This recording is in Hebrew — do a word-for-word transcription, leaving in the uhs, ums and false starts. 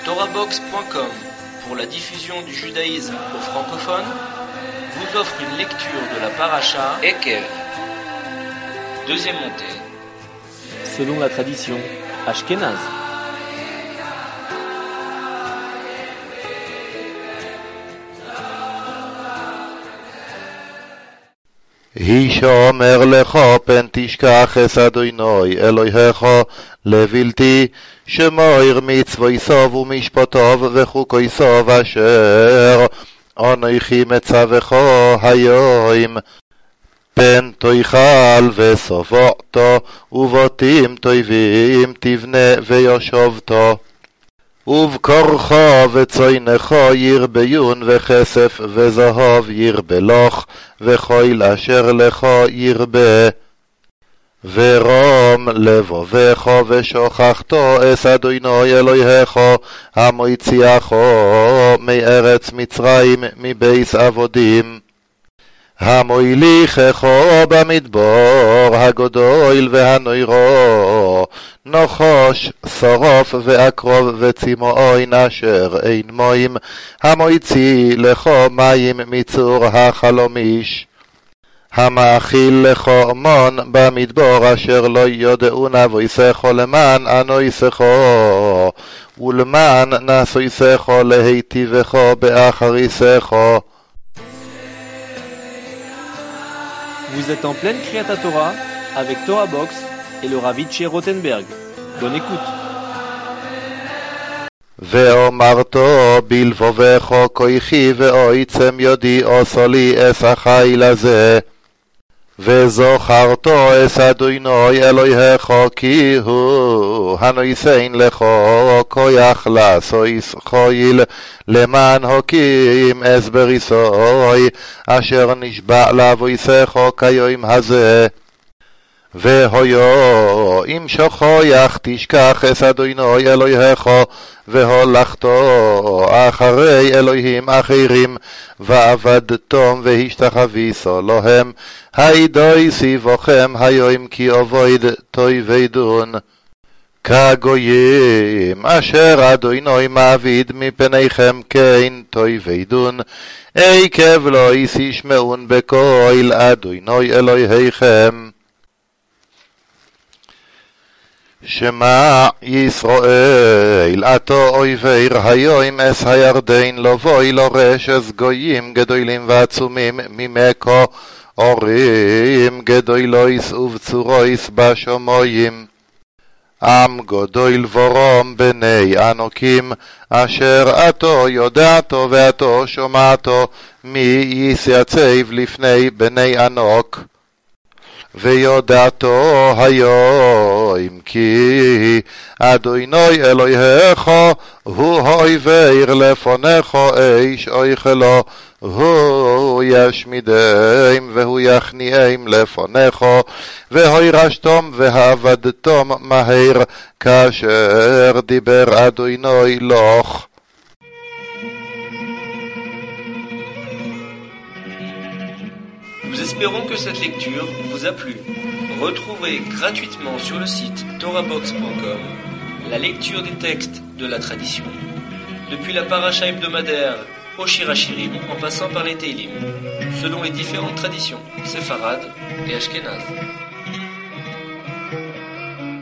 Torahbox point com, pour la diffusion du judaïsme aux francophones, vous offre une lecture de la paracha Ekev. Deuxième montée. Selon la tradition ashkénaze. הישמר לך פן תשכח את אדוני אלוהיך לבלתי שמור מצוותיו ומשפטיו וחוקיו אשר אנוכי מצווך היום פן תאכל ושבעת ובתים טובים תבנה וישבת ובקרך וצונך ירביון וכסף וזהב ירבה לך וכל אשר לך ירבה ורום לבבך ושכחת את אדוני אלוהיך המוציאך מארץ מצרים מבית עבדים המוליכך במדבר הגדול והנוירו נחש שרוף ועקרב וצימאון אשר אין מים המוציא לך מים מצור החלומיש המאכיל לך מן במדבר אשר לא יודעון אבויסך למען אנויסך ולמען נעשויסך להיטיבך באחריסך. Vous êtes en pleine Kriyat Torah avec Torahbox et le Rav Itché Rothenberg. Bonne écoute. ואמרת בלבבך כוחי ועוצם ידי עשה לי את החיל הזה וזכרת את אדוני אלוהיך כי הוא הנותן לך כוח לעשות חיל למען הקים את בריתו אשר נשבע לאבותיך כיום הזה והיה אם שכח תשכח את אדוני אלוהיך והולכת אחרי אלוהים אחרים ועבדתם והשתחווית להם הידוי סביבכם היום כי עבוד תעבדון כגויים אשר אדוני מעביד מפניכם כן תעבדון עקב לא ישמעון בקול אדוני אלוהיכם. שמע ישראל אתה עובר היום את הירדן לבוא לרשת גויים גדולים ועצומים ממך ערים גדולות ובצורות בשמיים עם גדול ורום בני ענקים אשר אתה יודעת ואתה שומעת מי יתייצב לפני בני ענק ויודעת היום כי אדוני אלוהיך הוא העובר לפניך איש אויכלו הוא ישמידם והוא יכניעם לפניך והירשתם ועבדתם מהר כאשר דיבר אדוני לך. Nous espérons que cette lecture vous a plu. Retrouvez gratuitement sur le site Torahbox point com la lecture des textes de la tradition, depuis la paracha hebdomadaire au Shir Hashirim en passant par les Teilim, selon les différentes traditions séfarades et ashkénazes.